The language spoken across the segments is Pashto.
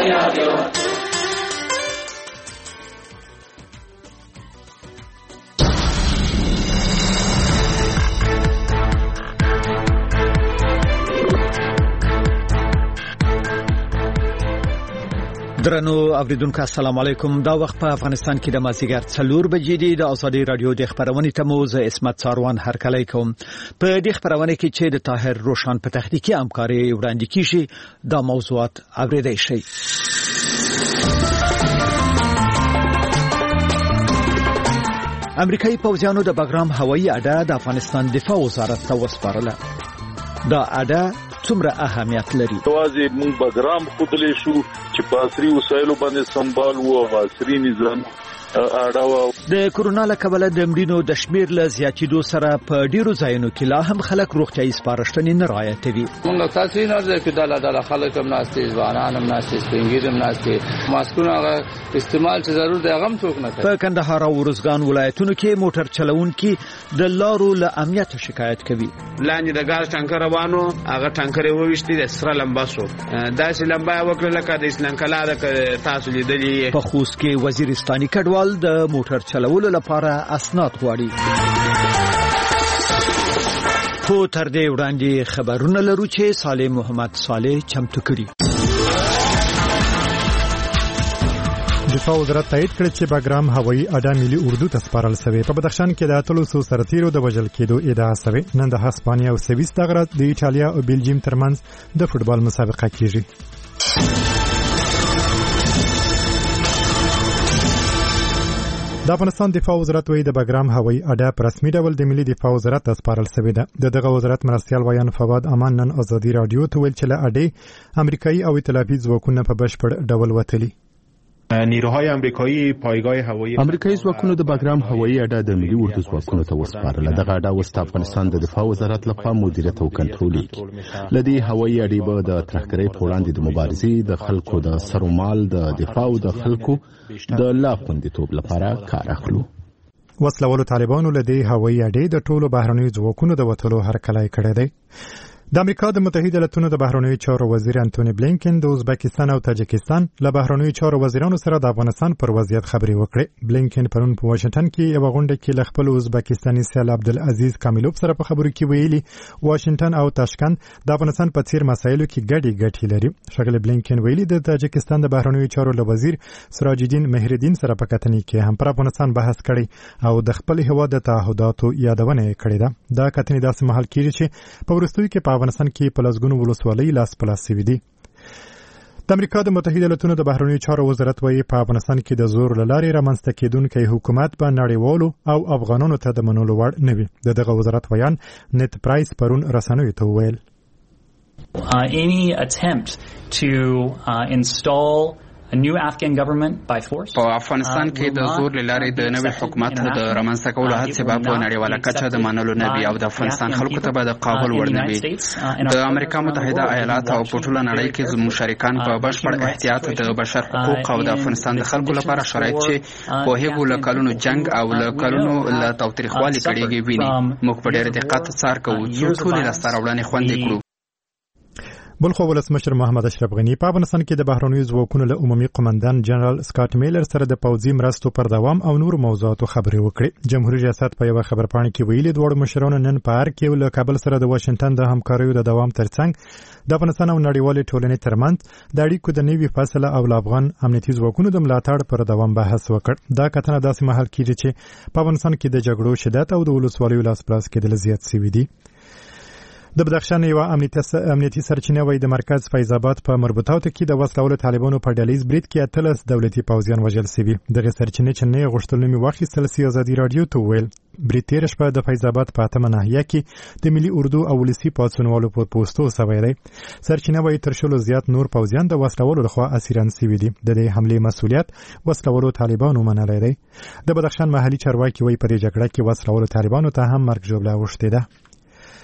درنو اوریدونکو السلام علیکم. دا وخت په افغانستان کې د مازیګر 4 بجې دی. د ازادي رادیو د خبرونې تموز اسمت ساروان هرکلی کوم. په دې خبرونه کې چې د طاهر روشن په تخنیکی همکاري وړاندې کیږي دا موضوعات اوریدئ شي. امریکایي پوځیانو د بګرام هوایي اډه د افغانستان دفاع وزارت ته وسپارله. دا اډه څومره اهمیت لري؟ توازی موږ بګرام خودلې شو چې په عصري وسایلو باندې سمبال وو، عصري نظام اړه د کورونا له کبله د مړینو د شمیر له زیاتېدو سره په ډیرو ځایونو کې لا هم خلک روغتیايي سپارښتنې نه رعایتوي. موږ تاسو نه راځي چې د خلک هم ناشته ځوانان هم ناشته سپینګیر هم ناشته ماسکونه استعمال چې ضرور دی هغه هم څوک نه کوي. په کندهار او ورزګان ولایتونو کې موټر چلوونکي د لارو له امنیت شکایت کوي. لاندې د ګاز ټانکر روانو هغه ټانکر یې وويشتي د سره لمبا شو داسې لمبا وکړه لکه د اسلام کلا د تاسو لیدلې. په خوست کې وزیرستاني کډوال د موټر چلولو لپاره اسناد غواړي. خو تر دې وړاندې خبرونه لرو چې صالح محمد صالح چمتو کړي. دفاع وزارت تایید کړ چې بګرام هوایي اډه ملي اردو ته سپارل شوی. په بدخشان کې د اتلو سرتیرو د وژل کېدو ادعا شوی. نن د هسپانیا او سویس دغه د ایټالیا او بلجیم ترمنځ د فوټبال مسابقه کیږي. د افغانستان دفاع وزارت وایي د بګرام هوایي اډه په رسمي ډول د ملي دفاع وزارت ته سپارل شوې ده. دغه وزارت مرستیال ویان فواد امان نن ازادي رادیو ته ویل چې له اډې امریکایي او ایتلافي ځواکونه په بشپړ ډول وتلي. نیروهای امریکایی پایگاه هوایی امریکایي ځواکونو د بګرام هوایي اډه د ملي اردو ځواکونو ته وسپارله. دغه اډه اوس د افغانستان د دفاع وزارت لخوا مدیریت او کنټرول کیږي. لدې هوایي اډې به د ترهګرۍ په وړاندې د مبارزې د خلکو د سرومال د دفاع او د خلکو د لا خوندیتوب لپاره کار اخلو. وسلوالو طالبانو لدې هوایي اډې د ټولو بهرنیو ځواکونو د وټولو هرکلی کړی دی. د امریکا د متحده ایالاتونو د بهرنیو چارو وزیر انټونی بلینکن د ازبکستان او تاجکستان له بهرنیو چارو وزیرانو سره د افغانستان پر وضعیت خبرې وکړې. بلینکن پرون په واشنگټن کې یو غونډه کې له خپل ازبکستاني سیال عبدالعزیز کامیلوف سره په خبرو کې ویلي واشنگټن او تاشکند د افغانستان په څیر مسایلو کې ګډې لري. ښاغلی بلینکن ویلي د تاجکستان د بهرنیو چارو له وزیر سراج الدین مهردین سره په کتنې کې هم پر افغانستان بحث کړی او د خپل هیواد د تعهداتو یادونه کړې ده. دا کتنې داسې مهال کېږي چې په وروستیو کې په افغانستان کې په لسګونو ولسوالۍ لاس په لاس شوي دي. د امریکا د متحده ایالاتونو د بهرنیو چارو وزارت وایي په افغانستان کې د زور له لارې رامنځته کېدونکی حکومت به نړیوالو او افغانانو ته د منلو وړ نه وي. دغه وزارت ویان نت پرایس پرون رسنیو ته وویل any attempt to install a new Afghan government by force په افغانستان کې د زور لارې د نوې حکومت د رامنځته کولو هڅې به په نړیواله کچه د منلو نه وي او د افغانستان خلکو ته به د قبول وړ نه وي. د امریکا متحده ایالات او په ټوله نړۍ کې زموږ شریکان په بشپړ احتیاط د بشر حقوق او د افغانستان د خلکو لپاره شرایط چې په هغو له کلونو جنگ او له کلونو له تاوتریخوالي کړيږي ویني. موږ په ډېر دقت څار کوو چې ټول لاسته راوړنې خوندي کړو. بلخو ولسمشر محمد اشرف غنی په افغانستان کې د بهرنیو ځواکونو له عمومي قومندان جنرال سکاټ میلر سره د پوځي مرستو پر دوام او نور موضوعاتو خبرې وکړې. جمهوریت ریاست په یو خبرپاڼه کې ویلي دواړو مشرانو نن په ارګ کې له کابل سره د واشنگټن د همکاریو د دوام ترڅنګ د افغانستان او نړیوالې ټولنې ترمنځ د اړیکو د نوي فاصله او افغان امنیتي ځواکونو د ملاتړ پر دوام بحث وکړ. دا کتنه داسې مهال کېږي چې په افغانستان کې د جګړو شدت او د ولسوالیو لاس پلاس کېدل زیات شوي دي. د بدخشان یو امنیتي سرچینه وایي د مرکز فیض آباد په مربوطاتو کې د وسلوالو طالبانو په ډلیز برید کې 13 دولتي پوځیان وژل شوي. دغه سرچینه چې نه غوښتل نومي واخیستل سي ازادي رادیو ته ویل برید تیر شپه د فیض آباد په اتمه ناحیه کې د ملي اردو او ولسي پاڅونوالو په پوسټو شوی دی. سرچینه وایي تر شلو زیات نور پوځیان د وسلوالو لخوا اسیران شوي دي. د دې حملې مسؤلیت وسلوالو طالبانو منلی دی. د بدخشان محلي چارواکي وایي په دې جګړه کې وسلوالو طالبانو ته هم مرګ ژوبله اوښتې ده.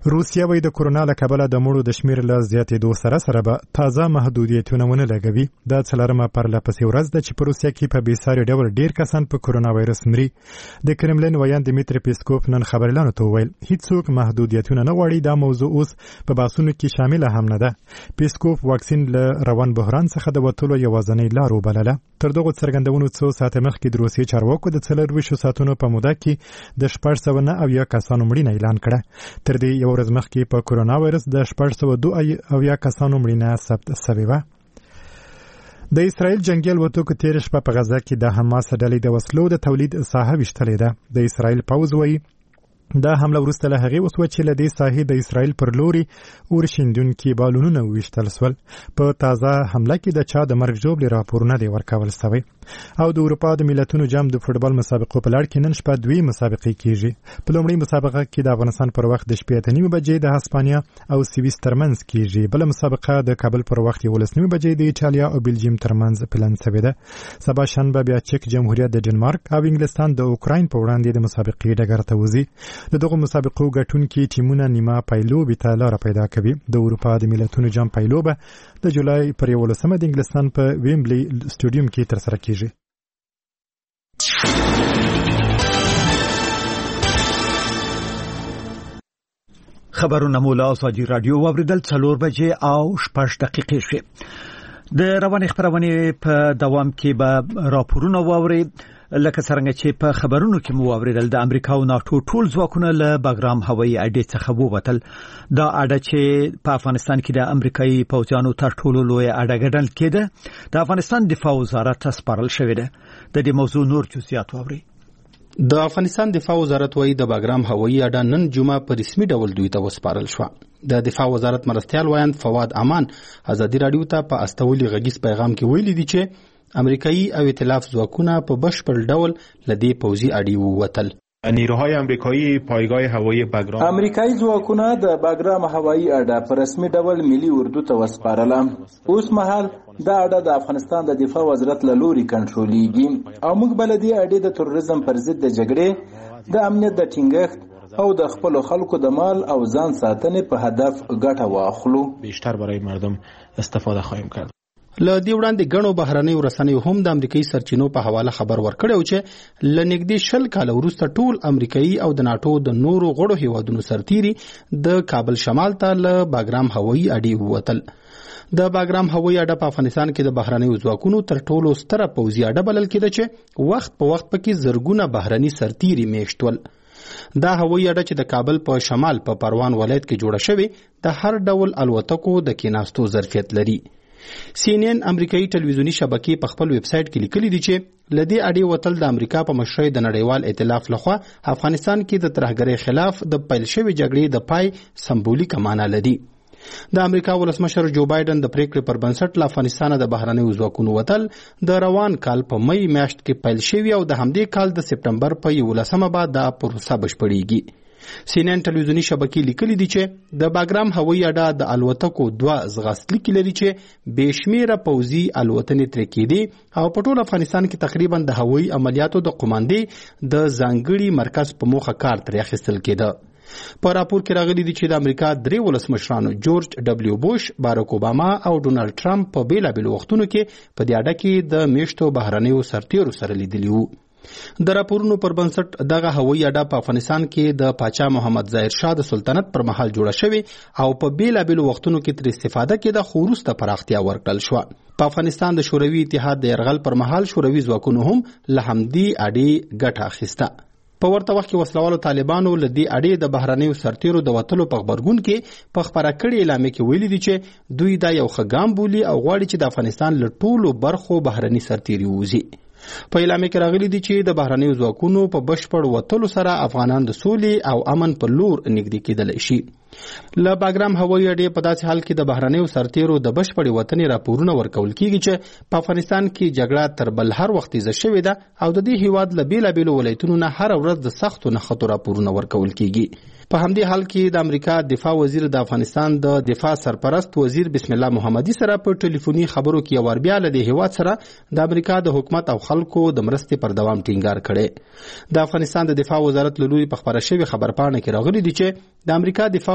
روسیا وایي د کورونا له کبله د مړو د شمیر له زیاتېدو سره به تازه محدودیتونه ونه لګوي. دا څلورمه پرلهپسې ورځ ده چې په روسیا کې په بېساري ډول ډېر کسان په کورونا وایرس مري. د کرملین ویان دمیتری پیسکوف نن خبريالانو ته وویل هیڅوک محدودیتونه نه غواړي. دا موضوع اوس په بحثونو کې شامل هم نه ده. پیسکوف واکسین له روان بحران څخه د وتلو یوازینۍ لار وبلله. تر دغو څرګندونو څو ساعته مخکې د روسیې چارواکو د 24 ساعتونو په موده کې د 609 کسانو مړینه اعلان کړه. تر دې یو ورځ مخکې په کورونا وایرس د 602 کسانو مړینه ثبت شوې وه. د اسرائیل جنگي الوتکو تېره شپه په غزه کې د حماس ډلې د وسلو د تولید ساحه ویشتلې ده. د اسرائیل پوځ وایي دا حمله وروسته له هغې وسوه چې له دې ساحې د اسرائیل پر لوري اورشیندونکي بالونونه وویشتل سول. په تازه حمله کې د چا د مرګ ژوبلې راپورونه دی ورکول سوی. او د اروپا د ملتونو جام د فوټبال مسابقو په لړ کې نن شپه 2 مسابقې کیږي. په لومړۍ مسابقه کې د افغانستان پر وخت د 8:30 بجې د هسپانیا او سویس ترمنځ کیږي. بل مسابقه د کابل پر وخت 11:30 بجې د ایټالیا او بلجیم ترمنځ پلان شوې ده. سبا شنبه بیا چک جمهوریت د ډنمارک او انګلستان د اوکراین په وړاندې د مسابقې ډګر ته وځي. د دغه مسابقو ګټونکي ټیمونه نیمه پایلوبې ته لاره پیدا کوي. د اروپا د ملتونو جام پایلوبه د جولای پر 11 د انګلستان په ویمبلی سټیډیوم کې ترسره کیږي. خبرونه مولا ازادي رادیو واوریدل 4 بجې او 6 دقیقې شوې. د رواني خبرونه په دوام کې به راپورونه واوري لکه څنګه چې په خبرونو کې مو واوریدل. د امریکا او ناتو ټول ځواکونه له باګرام هوایي اډې څخه ووتل. دا اډه چې په افغانستان کې د امریکایي پوځیانو تر ټولو لوی اډه ګڼل کېده د افغانستان دفاع وزارت ته سپارل شوې ده. د دې موضوع نور جزئیات واوري. د افغانستان دفاع وزارت وایي د باګرام هوایي اډه نن جمعه په رسمي ډول دوی ته وسپارل شو. د دفاع وزارت مرستیال وایي فواد امان ازادي رادیو ته په استولي غږیز پیغام کې ویلي دي چې امریکایي او ائتلاف ځواکونه په بشپړ ډول لدی پوځي اډې ووتل. نیروهای امریکایی پایگاه هوایی باگرام امریکایي ځواکونه د باګرام هوایي اډه په رسمي ډول ملي اردو ته وسپارله. اوس مهال دا اډه د افغانستان د دفاع وزارت له لوري کنټرولېږي او موږ بلدي اډې د تروریزم پر ضد د جګړې د امنیت د ټینګښت او د خپل خلکو د مال او ځان ساتنې په هدف ګټه واخلو. بیشتر برای مردم استفاده خواهیم کرد. له دې وړاندې غنو بهرنۍ رسنۍ هم د امریکایي سرچینو په حواله خبر ورکړی چې لنګدي 20 کال وروسته ټول امریکایي او د ناتو د نورو غړو هیوادونو سرتیري د کابل شمال ته له باګرام هوایي اډې ووتل. د باګرام هوایي اډه په افغانستان کې د بهرنۍ ځواکونو تر ټولو ستره پوځي اډه بلل کېده چې وخت په وخت پکې زرګونه بهرني سرتیري میشتول. دا هوایي اډه چې د کابل په شمال په پروان ولایت کې جوړه شوې د هر ډول الوتکو د کېناستو ظرفیت لري. CNN امریکایي ټلویزیونی شبکې په خپل ویب سټ کې لیکلي دي چې لدی اډې وتل د امریکا په مشرۍ د نړیوال ائتلاف لخوا افغانستان کې د ترهګرۍ خلاف د پیل شوې جګړې د پای سمبولیک معنی لري. د امریکا ولسمشر جو بایدن د پریکړې پر بنسټ له افغانستان د بهرنیو ځواکونو وتل د روان کال په مې میاشت کې پیل شوی او د همدې کال د سپټمبر په 11 بعد د پروسه بشپړیږي. CNN ټلویزیونی شبکې لیکلي دي چې د باګرام هوایي اډه د الوتکو 2 ځغاستلیکي لري چې بشمیره پوځي الوتنې ترې کېدي او په ټول افغانستان کې تقریبا د هوایي عملیاتو د قوماندې د ځانګړي مرکز په موخه کار ترې اخیستل کېده. په راپور کې راغلي دي چې د امریکا 3 ولسمشرانو جورج ډبلیو بوش، باراک اوباما او ډونالد ټرمپ په بیلابېلو وختونو کې په دې اډه کې د میشتو بهرنیو سرتیرو سره لیدلي وو. د راپورونو پر بنسټ دغه هوایي اډه په افغانستان کې د پاچا محمد ظاهر شاه د سلطنت پر مهال جوړه شوې او په بیلابېلو وختونو کې تر استفاده کېده خو وروسته پراختیا ورکړل شوه. په افغانستان د شوروي اتحاد د یرغل پر مهال شوروي ځواکونو هم له همدې اډې ګټه اخیسته. په ورته وخت کې وسلوالو طالبانو له دې اډې د بهرنیو سرتیرو د وتلو په خبرګون کې په خبره کړې اعلامیه کې ویلي دي چې دوی دا یو ښه ګام بولي او غواړي چې د افغانستان له ټولو برخو بهرني سرتیري ووځي. په اعلامیه کې راغلي دي چې د بهرنیو ځواکونو په بشپړ وتلو سره افغانان د سولې او امن په لور نږدې کېدلی شي. له باګرام هوایي اډې په داسې حال کې د بهرنیو سرتیرو د بشپړې وتنې راپورونه ورکول کېږي چې په افغانستان کې جګړه تر بل هر وخت زیاته شوې ده او د دې هیواد له بیلابېلو ولایتونو نه هر ورځ د سختو نښتو راپورونه ورکول کېږي. په همدې حال کې د امریکا دفاع وزیر د افغانستان د دفاع سرپرست وزیر بسم الله محمدي سره په ټلیفوني خبرو کې یو بیا له دې هیواد سره د امریکا د حکومت او خلکو د مرستې پر دوام ټینګار کړي. د افغانستان د دفاع وزارت له لوري په خبره شوې خبرپاڼه کې راغلي دي چې د امریکا دفاع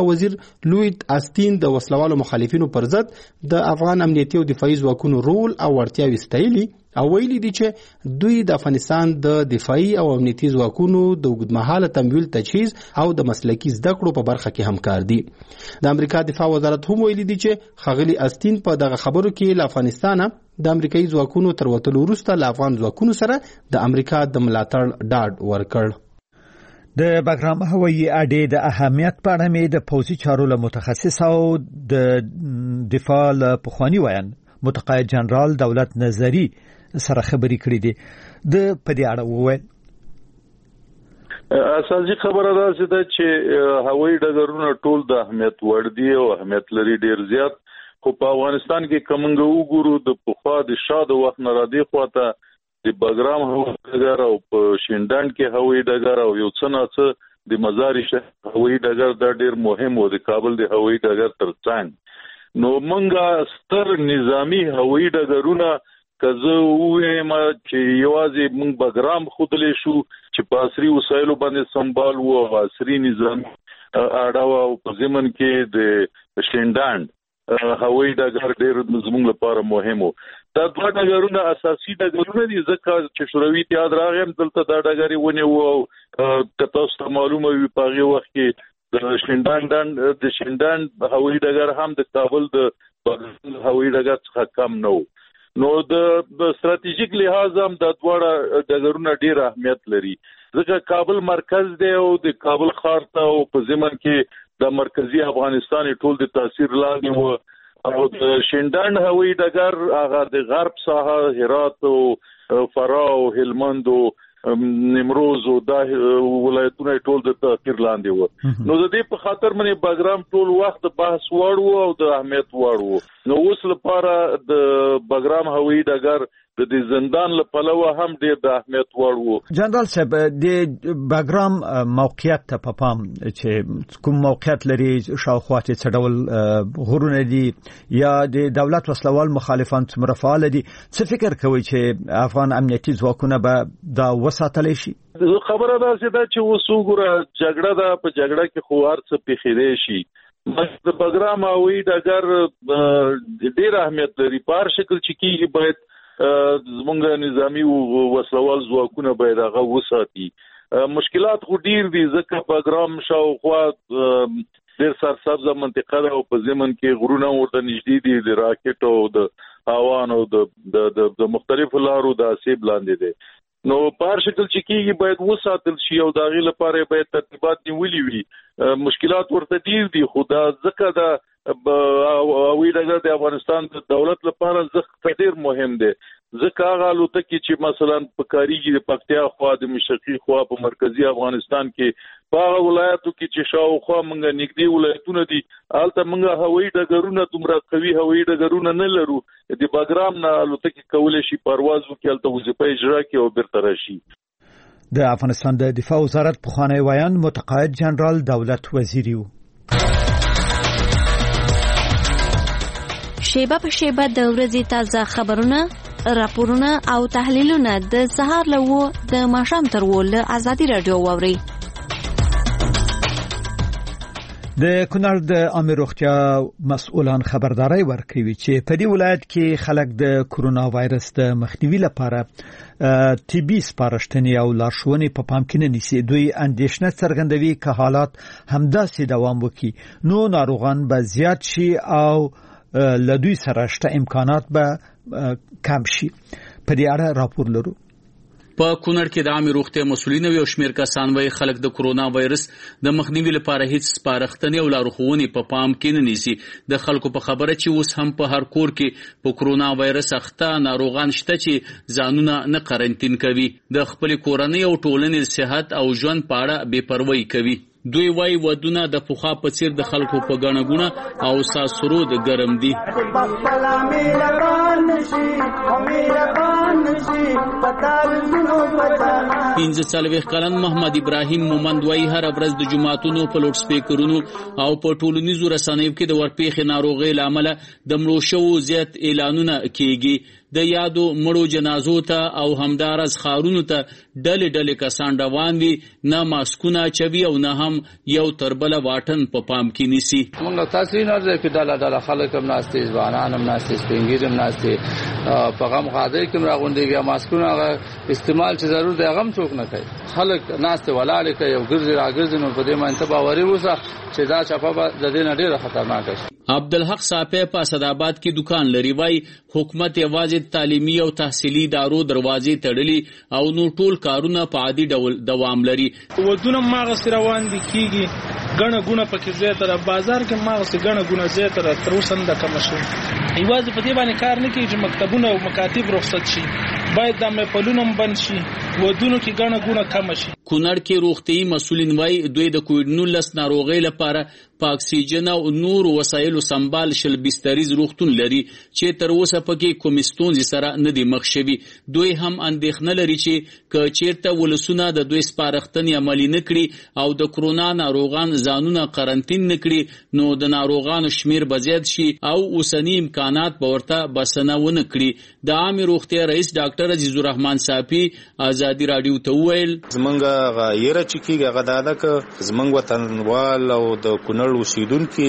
وزیر لوید آستین د وسلوالو مخالفینو پر ضد د افغان امنیتي او دفاعي ځواکونو رول او وړتیاوې ستایلي او ویلي دي چې دوی د افغانستان د دفاعي او امنیتي ځواکونو د اوږدمهاله تمویل تجهیز او د مسلکي زده کړو په برخه کې همکار دي. د امریکا دفاع وزارت هم ویلي دي چې ښاغلي آستین په دغه خبرو کې له افغانستانه د امریکایي ځواکونو تر وتلو وروسته له افغان ځواکونو سره د امریکا د ملاتړ ډاډ ورکړ. د بګرام هوایي اډې د اهمیت په اړه مې د پوځي چارو له متخصص او د دفاع له پخوانی ویان متقاعد جنرال دولت نظری سره خبرې کړې دي. د پدې اړه وویل اساسي خبره ده چې هوایي ډګرونه ټول د اهمیت وړ دي او اهمیت لري ډیر زیات، خو په افغانستان کې کومنګ وګورو د پخوا د شاده وخت نه را دي خواته د بګرام هوایي ډګر او په شینډاند کې هوایي ډګر او یو څه نه څه د مزار شریف هوایي ډګر دا ډیر مهم و د کابل د هوایي ډګر ترڅنګ. نو منګه ستر نظامی هوایي ډګرونه کزه وایم چې یوازې موږ بګرام خودلې شو چې په عصري وسایلو باندې سمبال وو او عصري نظام اړه او په ضمن کې د شینډاند هوایي ډګر ډېر زموږ لپاره مهم وو. دا دوه ډګرونه اساسي ډګرونه دي ځکه چې شوروي اتحاد راغی دلته دا ډګرې ونیو او تاسو ته معلومه وي په هغه وخت کې د شینډاند هوایي ډګر هم د کابل د هوایي ډګر څخه کم نه و. نو د ستراتیژیک لحاظ هم د دواړه ډګرونه ډېر اهمیت لري ځکه کابل مرکز دی او د کابل ښار ته او په ضمن کې د مرکزی افغانستان ټول د تاثیر لاندې و او د شینډاند هوایي ډګر هغه د غرب ساحه هرات او فراه او هلمند او نیمروز او د ولایتونو ټول د تاثیر لاندې و. نو د دې په خاطر باندې بګرام ټول وخت بحث وړ وو او د اهمیت وړ وو. نو اوس لپاره د بګرام هوایي ډګر د زندان له پلوه هم ډېر د اهمیت وړ وو. جنرال صاحب د بګرام موقعیت ته په پام چې کوم موقعیت لري شاوخوا څه ډول غرونه دي یا د دولت وسلوال مخالفان څومره فعال دي، څه فکر کوي چې افغان امنیتي ځواکونه به دا وساتلی شي؟ خبره ده چې اوس وګوره جګړه ده، په جګړه کې خو هر څه پیښیدای شي. د بګرام هوایي ډګر ډېر اهمیت لري په هر شکل چې کېږي باید زمونږ نظامی وسلوال ځواکونه باید هغه وساتي. مشکلات خو ډیر دي ځکه بګرام شاوخوا ډیر سرسبزه منطقه ده او په ضمن کې غرونه ورته نږدې دي د راکټ او د هاوان او د مختلفو لارو د اسیب لاندې دي. نو په هر شکل چې کېږي باید وساتل شي او د هغې لپاره باید ترتیبات نیولي وي. مشکلات ورته ډیر دي خو دا ځکه دا هوایي ډګر د افغانستان د دولت لپاره ډېر مهم دی ځکه هغه الوتکې چې مثلا په کاریږي د پکتیا خوا د مشرقي خوا په مرکزی افغانستان کې په هغه ولایتو کې چې شاوخوا موږ نږدې ولایتونه دي هلته موږ هوایي ډګرونه دومره قوي هوایي ډګرونه نه لرو. د بګرام نه الوتکې کولی شي پرواز وکړي هلته وظیفه اجرا کړي او بیرته راشي. د افغانستان د دفاع وزارت پخوانی ویان متقاعد جنرال دولت وزیری و. شیبه په شیبه د ورځې تازه خبرونه، راپورونه او تحلیلونه د سهار له 9 د ماښام تر 10 له ازادي رادیو واوري. د کونړ د عامه روغتیا مسؤلان خبرداري ورکوي چې په دې ولایت کې خلک د کرونا وایرس د مخنیوي لپاره طبي سپارښتنې او لارښوونې په پام کې نه نیسي. دوی اندېښنه څرګندوي که حالات همداسې دوام وکړي نو ناروغان به زیات شي او لدوی سره شته امکانات به کم شي. په دې اړه راپور لرو. په کونړ کې د عامه روغتیا مسؤلین او شمیر کسان وایي خلک د کرونا وایرس د مخنیوي لپاره هیڅ سپارښتنې او لارښوونې په پام کې نه نیسي. د خلکو په خبره چې اوس هم په هر کور کې په کرونا وایرس اخته ناروغان شته چې ځانونه نه قرنټین کوي، د خپل کورنۍ او ټولنې صحت او ژوند په اړه بې پروايي کوي. دوی وای ودونه د پوخا په څیر د خلکو په غنګونه او ساسرو د ګرم دي. 45 کلن محمد ابراهیم مومند وای هر ورځ د جمعاتونو په لوډ سپیکرونو او په ټولنیزو رسنیو کې د ورپېخې ناروغۍ لامل د مړو شوو زیات اعلانونه کیږي. د یادو مړو جنازو ته او همدارس خارونو ته ډلې کسان روان دي، نه ماسکونه چوي او نه هم یو تربله واټن په پام کې نیسي. موږ تاسو نه راځي چې ډله خلک هم ناشته، ځوانان هم ناشته، سپینګیر هم ناشته، په غم خاطر کې راغونډي ماسکونه استعمال چې ضرور دی هغه هم څوک نه کوي. خلک ناشته ولاله کوي او ګرځي راګرځي، نو په دې باندې باوري اوسه چې دا چپه د دې نه ډیره خطرناک شي. عبدالحق صاحب په اسداباد کې دکان لري، وای حکومت یوازې تعلیمي او تحصیلي ادارو دروازې تړلي او نو ټول کارونه په عادي ډول دوام لري. ودونه ماغه روان دي کیږي، غنه غونه پکې زیاتره بازار کې ماغه غنه غونه زیاتره تر اوسه نه کم شي. ایواز په دې باندې کار نه کوي چې مکتبونه او مکاتب رخصت شي، باید د مپلونم بند شي، ودونو کې غنه غونه کم شي. کونړ کې روغتي مسولین وای دوی د کووډ-19 ناروغۍ لپاره په اکسیجن او نور وسایلو سنبال شل بستریز روغتون لري چې تر اوسه پکې کوم ستونزې سره نه دي مخ شوي. دوی هم اندېښنه لري چې که چیرته ولسونه د دوی سپارښتنې عملي نه کړي او د کرونا ناروغان ځانونه قرنطین نه کړي نو د ناروغانو شمیر به زیات شي او اوسنی امکانات به ورته بسنه ونه کړي. د عامه روغتیا رئیس ډاکټر عزیز الرحمن صافي ازادي رادیو ته وویل زمونږ غیره چې کیږي هغه دا که زمونږ وطنوال او د کونړ اوسیدونکي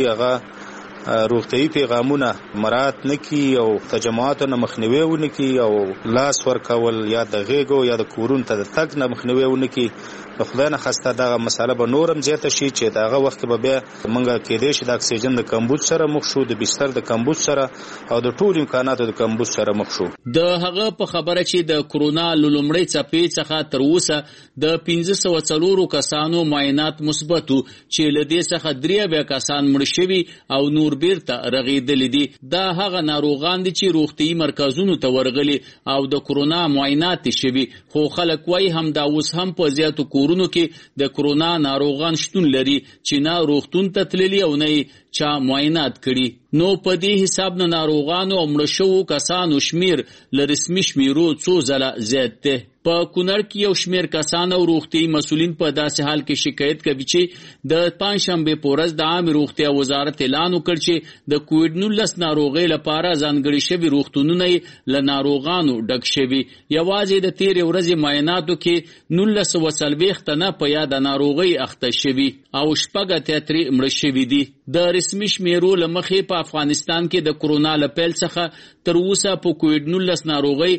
هغه روغتیايي پیغامونه مراعات نه کړي او تجمعاتو نه مخنیوی ونه کړي او لاس ورکول یا د غېږو یا د کورونو ته د تګ نه مخنیوی ونه کړي. په خدای نه خواسته دغه مسله به نورم زیاته شي چې دغه وخت به بیا موږ کېدای شي د اکسیجن د کمبود سره مخ شو، د بستر د کمبود سره او د ټول امکاناتو د کمبود سره مخ شو. د هغه په خبره چې د کرونا لومړی څپې څخه تر اوسه د 1504 کسانو معاینات مثبت چې له دې څخه 3 کسان مړ شوي او نور بیرته رغېدلي دي. دا هغه ناروغان دي چې روغتي مرکزونو ته ورغلي او د کرونا معاینات شوي، خو خلک وایي هم دا اوس هم په زیاتو کورونو کې د کرونا ناروغان شتون لري چې نه روغتون ته تللي او نه چا معاینات کړي. نو په دې حساب نه ناروغانو او مړ شوو کسانو شمیر له رسمي شمیرو څو ځله زیات دی. په کونړ کې یو شمیر کسان او روغتي مسولین په داسې حال کې شکایت کوي چې د پنځشنبه په ورځ د عامه روغتیا وزارت اعلان وکړ چې د کووډ-19 ناروغۍ لپاره ځانګړي شوي روغتونونه له ناروغانو ډک شوي. یوازې د تیر ورځې معایناتو کې 1940 تنه په یاد ناروغۍ اخته شوي او شپږ اتیا مړ شوي دي. د رسمي شمیرو لمخې په افغانستان کې د کرونا له پیل څخه تر اوسه په کووډ-19 ناروغۍ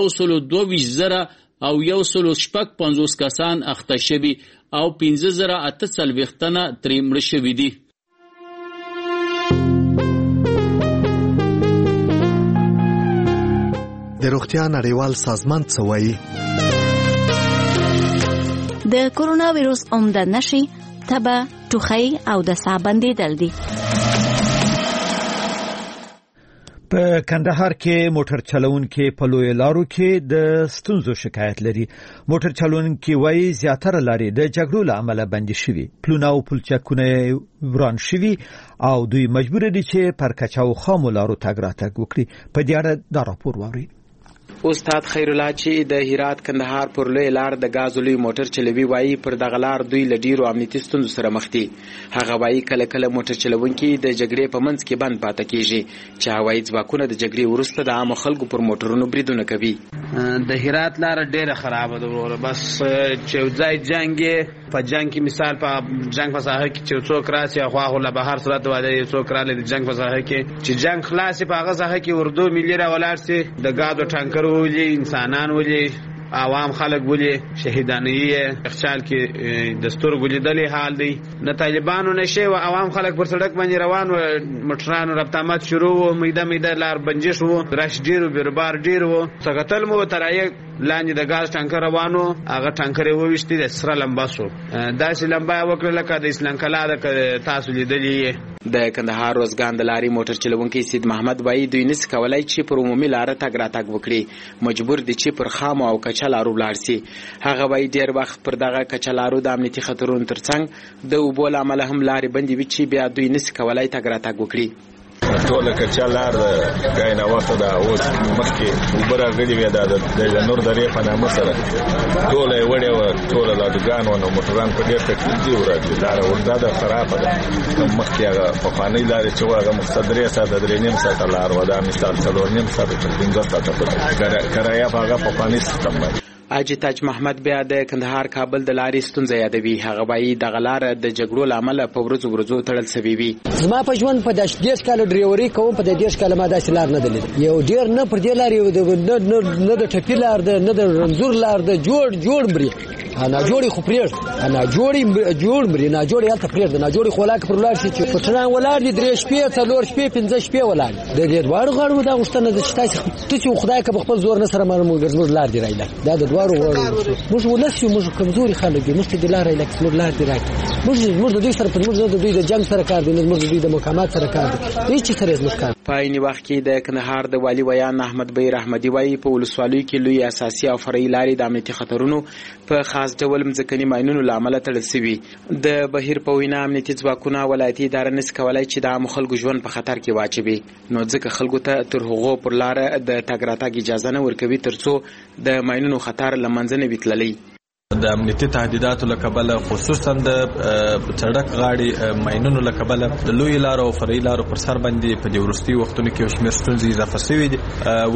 122,000 او 155 کسان اخته شوي او 15,840 تنه ترې مړه شوي دي. د روغتیا نړیوال سازمان څه وایي؟ د کرونا ویروس عمده نښې تبه، ټوخی او د ساه بندېدل دي. په کندهار کې موټر چلونکي په لوی لارو کې د ستونزو شکایت لري. موټر چلونکي وایي زیاتره لارې د جګړو له امله بندي شوي، پلونه او پلچکونه وران شوي او دوی مجبور دي چې پر کچاو خامو لارو تګ راتګ وکړي. په دې اړه دا راپور واورئ. استاد خیر الله چې د هرات کندهار پر لوی لار د غاز لوی موټر چلوي وایي پر دغه لار دوی له ډیرو امنیتي ستونزو سره مخ دي. هغه وایي کله کله موټر چلونکي د جګړې په منځ کې بند پاتې کیږي چې هوایي ځواکونه د جګړې وروسته د عام خلکو پر موټرونو بریدونه کوي. د هرات لار ډیره خرابه ده، بس چې ځای جنگ په جنگ کې مثال په جنگ په ساحه کې چې څوک راسي خو له بهر صورت واده څوک را لید جنگ په ساحه کې چې جنگ خلاص په هغه ساحه کې اردو ملي را ولاړ سي د غاز ټانکر ولي انسانان ولي عوام خلک ولي شهیدانې اخچال کې دستور ګلیدلې حال دی. نه طالبانو نشه او عوام خلک پر سړک باندې روان و، مټرانو رابطامات شروع و، میده لار بنجش وو، رش ډیرو بیربار ډیرو سګتل مو ترای لاندې د غاز ټانکر روانو، هغه ټانکر وويشتي د سره لمباسو داسې لمبا وکړه لکه د اسلام کلا د تاسو لیدلې. د کندهار روزګان د لاري موټر چلونکي سید محمد وایي دوی نس کولای چې پر عمومي لار تګ راتګ وکړي، مجبور دي چې پر خام او کچلارو لاړ سي. هغه وایي ډیر وخت پر دغه کچلارو د امنیتي خطرونو ترڅنګ د اوبو له امله هم لارې بندې وي چې بیا دوی نس کولای تګ راتګ وکړي. ټول کچا لار غاینه وخت دا اوس مخکې وبره غړي وې د نور درې په نامه سره ټول یې وړي و ټول لاډګان او موټران په ډېر تکلیف دی ورته دا ورته د خرابه ده مخکې هغه په فانی لارې چې هغه مقصدري ساده درې نیم ساعت لار ودا مثال څلور نیم ساعت تر 15 ساعت په کرایه هغه په فانی سیستم باندې. حاجی تاج محمد بیا د کندهار کابل د لارې ستونزه یادوي. هغه وایي د غلار د جګړو لامل په ورځو تړل سوي وي. زما په ژوند په 10 کال ډریوري کوم په 10 کال ما داسې لار نه درلید. یو ډیر نه پر دې لار یو نه د ټپی لار ده نه د رنزور لار ده جوړ مري انا جوړي خو پرېږ انا جوړ مري نه جوړي هلته پرېږ نه جوړي خلاک پر لار شي چې پټران ولار دي 3 شپې 4 شپې 5 شپې ولار د دې دوړ غړو دا غشتنه د شتاسي ته چې خدای که خپل زور نه سره مرمو لار دی راځي دا د دوړ غړو موږ ولسي موږ کمزوري خلک دي موږ د لار لکه موږ لار دی راځي موږ د دوی سره په موږ د دوی د جنگ سره کار دی موږ د دوی د مقامات سره کار دی هیڅ سره موږ کار. په عین وخت کې د کندهار د والی ویان احمد بیر احمدی وایي په ولسوالۍ کې لوی اساسي او فرعي لارې د امنیتي خطرونو په خاص ډول مځکني ماینونو لامل تړل شوي. د بهیر په وینا امنیتي ځواکونه ولایتي اداره نس کولای چې د عام خلکو ژوند په خطر کې واچوي نو ځکه خلکو ته تر هغو پر لار د تګ راتګ اجازه نه ورکوي ترڅو د ماینونو خطر لمنځه نه وتللی. د امنیتي تهدیداتو لکبل خصوصا د سړک غاړي ماینونو لکبل د لوی لارو او فرعي لارو پر سر باندې په دې ورستي وختونو کې شمیر ستونزې اضافه شوې دي.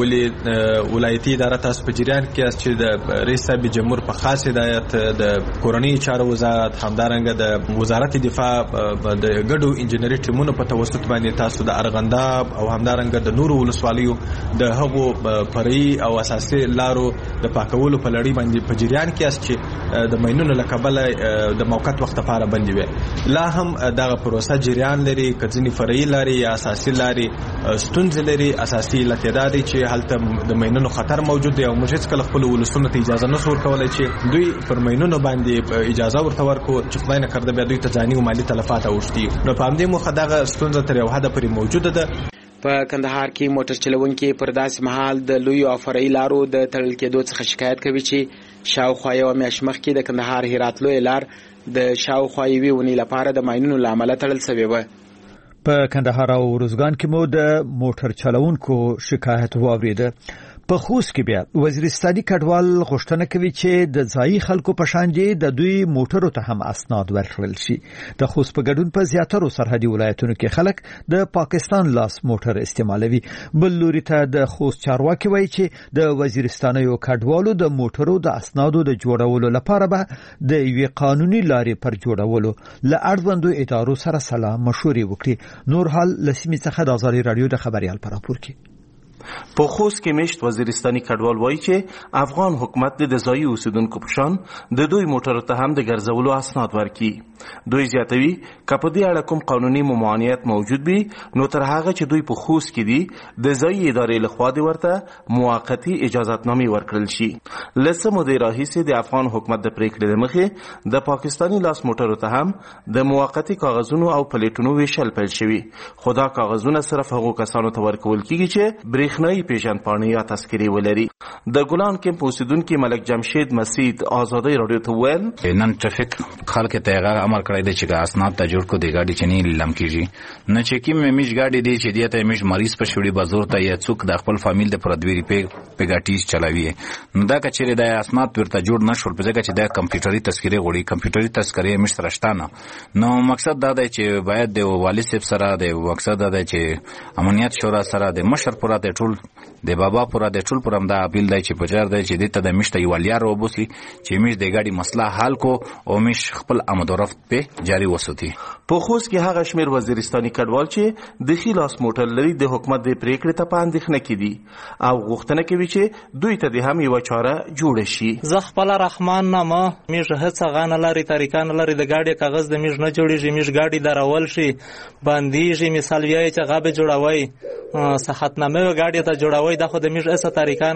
ولې ولایتي اداره تاسو په جریان کې چې د رئیس صاحب جمهور په خاص هدایت د کورنۍ چارو وزارت همدارنګه د وزارت دفاع د ګډو انجنیري ټیمونو په توسط باندې تاسو د ارغنداب او همدارنګه د نورو ولسوالیو د هغو فرعي او اساسي لارو د پاکولو په لړۍ باندې په جریان کې چې د ماینونو لکبل د موقت وخت لپاره بندي وي. لا هم دغه پروسه جریان لري کځنی فرعي لاري یا اساسي لاري ستونزې لري. اساسي لتیداد چې هلته د ماینونو خطر موجود دی او موږ هیڅ کله خپل ولسونو ته اجازه نه سور کولای چې دوی پر ماینونو باندې اجازه ورته ورکو چې خدای نه کړده بیا دوی ته ځاني او مالی تلفات اوښتي نو په همدې مخه دغه ستونزه تر یو حد پورې موجوده ده. په کندهار کې موټر چلونکي پر داسې مهال د لوی او فرعي لارو د تړل کېدو څخه شکایت کوي چې شاوخوا یو میاشت مخکې د کندهار هرات لوی لار د شاوخوا یوې ونې لپاره د ماینونو له امله تړل شوې وه. په کندهار او روزګان کې مو د موټر چلونکو شکایت واوریده. په خوست کې بیا وزیرستاني کډوال غوښتنه کوي چې د ځایي خلکو په شان دي د دوی موټرو ته هم اسناد ورکړل شي. د خوست په ګډون په زیاترو سرحدي ولایتونو کې خلک د پاکستان لاس موټر استعمالوي. بل لوري ته د خوست چارواکي وایي چې د وزیرستانیو کډوالو د موټرو د اسنادو د جوړولو لپاره به د یوې قانوني لارې پر جوړولو له اړوندو ادارو سره سلا مشورې وکړي. نور حال لسیمې څخه د آزادي رادیو د خبريال پر راپور کې. په خوست کې مشت وزیرستاني کډوال وایي چې افغان حکومت د ځایي اوسیدونکو په شان د دوی موټرو ته هم د ګرځولو اسناد ورکړي. دوی زیاتوي که په دې اړه کوم قانوني ممانعت موجود وي نو تر هغه چې دوی په خوست کې دي د ځایي ادارې لخوا د ورته موقتي اجازهتنامې ورکړل شي. له څه مودې راهیسې د افغان حکومت د پریکړې د مخې د پاکستاني لاس موټرو ته هم د موقتي کاغذونو او پلیټونو ویشل پیل شوي خو دا کاغذونه صرف هغو کسانو ته ورکول کیږي چې برېښنایي پیژندپاڼې یا تذکرې ولري. د ګلان کمپ اوسیدونکي ملک جمشید مسید آزادۍ رادیو ته وویل نن ټرافیک خلک ته هغه امر کړی دی چې اسناد ته جوړ کو دی ګاډي چې نه لیلام کیږي نه چې کیم میش ګاډي دی چې دیته میش مریض په شوړي بازار ته یا څوک د خپل فامیل د پردویری په ګاټیز چلاوي نو دا کچېره د اسناد ورته جوړ نشول په ځکه چې د کمپیوټري تذکرې غوړي کمپیوټري تذکرې مش رښتانه نو مقصد دا دی چې باید د والی صاحب سره د مقصد دا دی چې امنیت شورا سره د مشر پورا د ټول د بابا پورا د ټول پرم دا اپیل دی چې بجار دی چې دته د مشته یو لیار وبوسي چې مش د ګاډي مسله حل کو او مش خپل آمد و رفت په جاری وساتي. په خوست کې هغه شمیر وزیرستاني کډوال چې د خلاص موټر لري د حکومت د پریکړې ته پاندښنه کړي او غوښتنه کوي چې دوی ته د هم یو چاره جوړ شي. زه خپل رحمان نامه میش هڅه غانه لري طریقان لري د ګاډي کاغذ د میش نه جوړیږي میش ګاډي درول شي باندېږي مثال وی چې غابه جوړوي صحت نامه ګاډي ته جوړوي د خو د میش اسه طریقان شته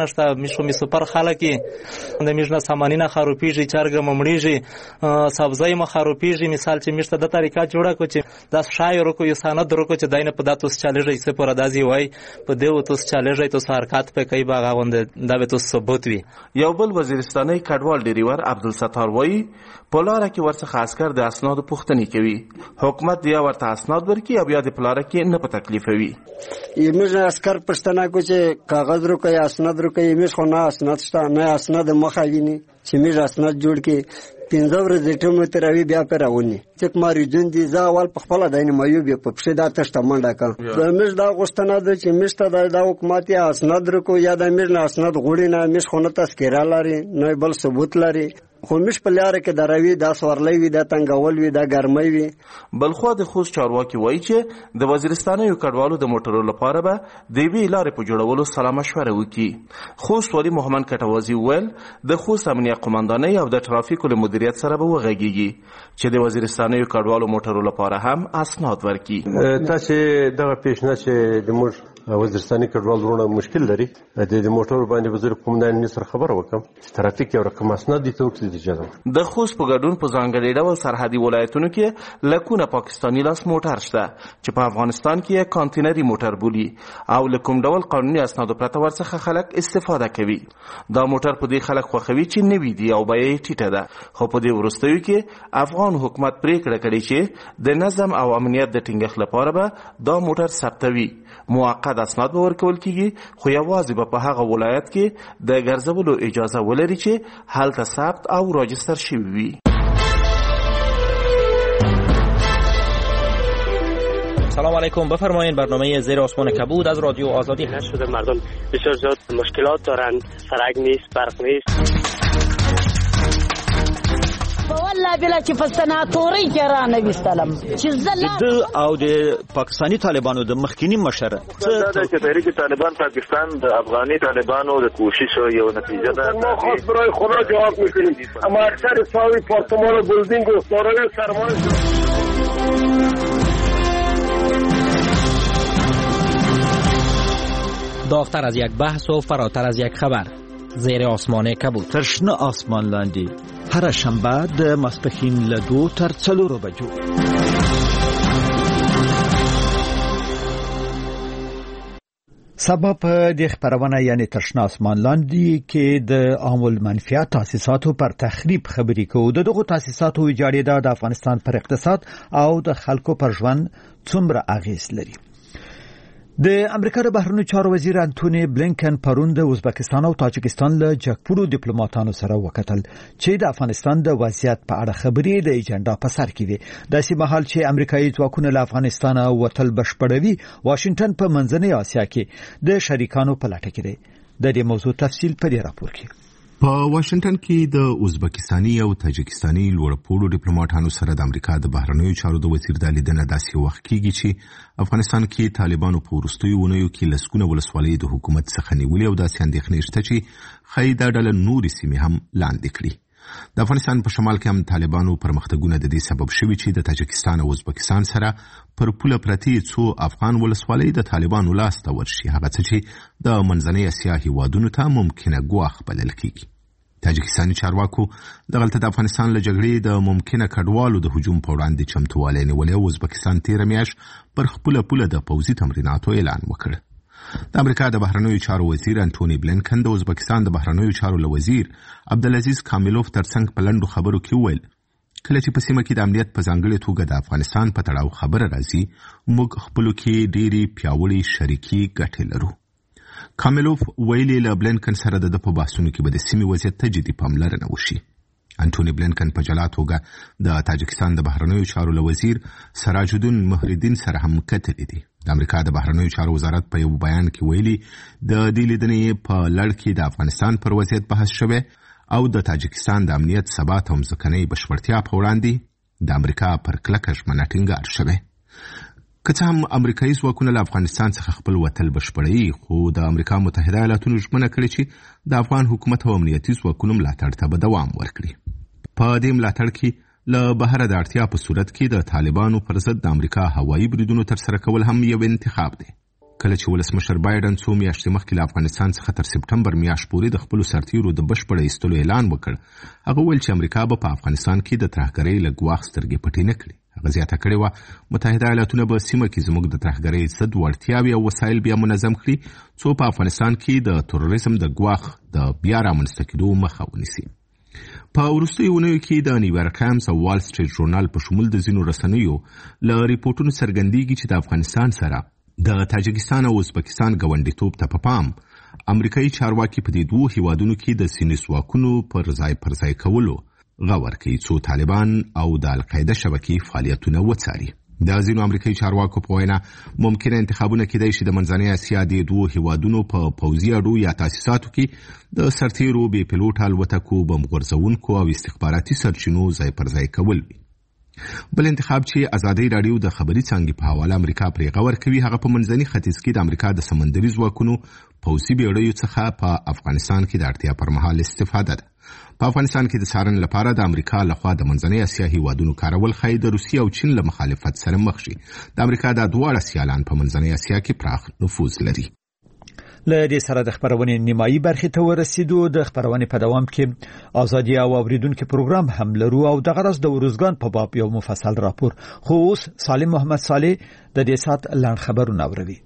میشو می سپر خلک د میشنه سامانینه خروپیږي چرګ ممړیږي سبزی مخروپیږي مثال چې میشته د طریقه جوړه کو چې د شاعر کو یو سند درکو چې داینه په داتوس چالهږي څه پر دازي وای په دیو توس چالهږي تو حرکت په کوي باغوند دا به تو ثبوت وي. یو بل وزیرستاني کډوال ډریور عبدالستار وای په لاره کې ورڅخه عسكر د اسناد پوښتنه کوي حکومت بیا ورته اسناد ورکي او بیا د پلاره کې نه په تکلیفوي. یمش عسكر پښتنه کو چې کاغذ رو کوي اسناد رو کوي یمش خو نه اسناد شته نه اسناد مخاویني چې میز اسناد جوړ کې 15 ورځې ټیمو تراوی بیا پیراونی چې ماري جون دي زاوال په خپل داینه مایو بیا په پښه دا تشته منډه کړ د میز دا غوښتنه ده چې میشته د حکومت یا اسناد رو کو یا د میز نه اسناد غوړي نه میش خو نه تذکره لري نه بل ثبوت لري خو مش په لاره کې دروي دا سورلې وي دا تنګول وي دا ګرمي وي. بلخو د خوست چارواکي وایي چې د وزیرستاني کډوالو د موټرو لپاره به د وی لارې په جوړولو سلا مشوره وکړي. خوست ولي محمد کټوازي ویل د خوست امنیه قومندانۍ او د ټرافیکو له مدیریت سره به وغږیږي چې د وزیرستاني کډوالو موټرو لپاره هم اسناد ورکړي. تاسو دغه پیشنهاد چې د موږ وزیرستاني کډوال ورونه مشکل لري د موټر باندې وزیر قومندان مصر خبر وکم ترافیک یو رقم اسناد دي ته د خوست په ګډون په ځانګړي ډول سرحدي ولایتونو کې لکونه پاکستاني لاس موټر شته چې په افغانستان کې کانټینري موټر بولي او لکوم ډول قانوني اسنادو پرته ورڅخه خلک استفاده کوي. دا موټر په دې خلک خوښوي چې نوي دي او بیه یې ټیټه ده خو په دې وروستیو کې افغان حکومت پریکړه کړې چې د نظم او امنیت د ټینګښت لپاره به دا موټر ثبتوي. موقت اسناد به ورکول کیږي خو یوازې به په هغه ولایت کې د ګرځولو اجازه ولري چې هلته ثبت او راجستر شوی وي. سلام علیکم، بفرمایید. برنامه زیر آسمان کبود از رادیو آزادی هست. شده مردم بسیار زیاد مشکلات دارند، سرک نیست، برق نیست. والله بلا چې فستناتوري کرانه وستلم چې زله او د پاکستانی طالبانو د مخکینی مشر دا چې تحریک طالبان پاکستان د افغاني طالبانو د کوشش یو نتیجه ده. ما خاص برای خدا جواب میکنیم اما اکثر ساوی پارتمان و بلدینگ و دارای سرمایه داغتر از یک بحث و فراتر از یک خبر. زیر آسمان کبود. ترشنه آسمان لاندی هر شنبه د ماسپښین له 2 تر 4 بجو. سبب د خبرونه یعنی ترشنه آسمان لاندی کې د عامل منفعت تاسیساتو پر تخریب خبري کوو. دغه تاسیساتو ویجاړېدا د افغانستان پر اقتصاد او د خلکو پر ژوند څومره اغیز لري. د امریکا د بهرنیو چارو وزیر انټونی بلینکن پرون د ازبکستان او تاجکستان له جګپوړو ډیپلوماټانو سره وکتل چې د افغانستان د وضعیت په اړه خبرې د ایجنډا په سر کې دي. داسې مهال چې امریکایي ځواکونه له افغانستان وتل بشپړوي، واشنگټن په منځنۍ آسیا کې د شریکانو په لټه کې دی. د دې موضوع تفصیل په دې راپور کې. په واشنگټن کې د ازبکستاني او تاجکستاني لوړپوړو ډیپلوماټانو سره د امریکا د بهرنیو چارو د وزیر د لیدنې داسې وخت کېږي چې افغانستان کې طالبانو په وروستیو ونیو کې لسګونه ولسوالۍ د حکومت څخه نیولې او داسې اندېښنې شته چې ښایي دا ډله نورې سیمې هم لاندې کړي. د افغانستان په شمال کې هم طالبانو پرمختګونه د دې سبب شوي چې د تاجکستان او ازبکستان سره پر پوله پرتې څو افغان ولسوالۍ د طالبانو لاس ته ورشي، هغه څه چې د منځنۍ اسیا هیوادونو ته ممکنه ګواښ بلل کېږي. تاجکستاني چارواکو دغلته د افغانستان له جګړې د ممکنه کډوالو د هجوم په وړاندې چمتووالی نیولی او ازبکستان تېره میاشت پر خپله پوله د پوځي تمریناتو اعلان وکړ. د امریکا د بهرنیو چارو وزیر انټونی بلینکن د ازبکستان د بهرنیو چارو له وزیر عبدالعزیز کامیلوف ترڅنګ په لنډو خبرو کې وویل کله چې په سیمه کې د امنیت په ځانګړې توګه د افغانستان په تړاو خبره راځي، موږ خپلو کې ډېرې پیاوړې شریکي ګټې لرو. کامیلوف ویلي له بلینکن سره د په بحثونو کې به د سیمې وضعیت ته جدي پاملرنه وشي. انټونی بلینکن په جلا توګه د تاجکستان د بهرنیو چارو له وزیر سراج الدین محردین سره هم کتلې دي. د امریکا د بهرنیو چارو وزارت په یو بیان کې ویلي د دې لیدنې په لړ کې د افغانستان پر وضعیت بحث شوی او د تاجکستان د امنیت ثبات او ځمکنۍ بشپړتیا په وړاندې د امریکا پر کلکه ژمنه ټینګار شوی. که څه هم امریکایي ځواکونه له افغانستان څخه خپل وتل بشپړوي، خو د امریکا متحده ایالاتونو ژمنه کړې چې د افغان حکومت او امنیتي ځواکونو ملاتړ ته به دوام ورکړي. په دې ملاتړ کې له بهره د اړتیا په صورت کې د طالبانو پر ضد د امریکا هوایي بریدونو ترسره کول هم یو انتخاب دی. کله چې ولسمشر بایدن څو میاشتې مخکې له افغانستان څخه تر سپټمبر میاشت پورې د خپلو سرتیرو د بشپړ ایستلو اعلان وکړ، هغه ویل چې امریکا به په افغانستان کې د ترهګرۍ له ګواښ سترګې پټې نه کړي. هغه زیاته کړې وه متحده ایالاتونه به سیمه کې زموږ د ترهګرۍ ضد وړتیاوې او وسایل بیا منظم کړي څو په افغانستان کې د تروریزم د ګواښ د بیا رامنځته کېدو مخه ونیسي. په وروستیو اونیو کې د نیویارک ټایمز او وال سټریټ ژورنال په شمول د ځینو رسنیو له ریپورټونو څرګندېږي چې د افغانستان سره د تاجکستان او ازبکستان ګاونډیتوب ته په پام امریکایي چارواکي په دې دوو هیوادونو کې د سیمې ځواکونو پر ځای کولو غور کوي څو طالبان او د القاعده شبکې فعالیتونه وڅاري. د ځینو امریکایي چارواکو په وینا ممکنه انتخابونه کېدای شي د منځنۍ اسیا د دوو هیوادونو په پوځي اډو یا تاسیساتو کې د سرتیرو بې پیلوټ الوتکو، بم غورځونکو او استخباراتي سرچینو ځای پر ځای کول وي. بل انتخاب چې ازادي راډیو د خبري څانګې په حواله امریکا پرې غور کوي هغه په منځني ختیځ کې د امریکا د سمندري ځواکونو پوځي بیړیو څخه په افغانستان کې د اړتیا پر مهال استفاده ده. په افغانستان کې د څارنې لپاره د امریکا لخوا د منځنۍ اسیا هیوادونو کارول ښایي د روسیې او چین له مخالفت سره مخ شي. د امریکا دا دواړه سیالان په منځنۍ اسیا کې پراخ نفوذ لري. له دې سره د خبرونې نیمایي برخې ته ورسېدو. د خبرونې په دوام کې ازادي او اوریدونکو پروګرام هم لرو او د غرض د ورزګان په باب یو مفصل راپور. خو اوس سالم محمد صالح د دې سات لاند خبرونه اوروي.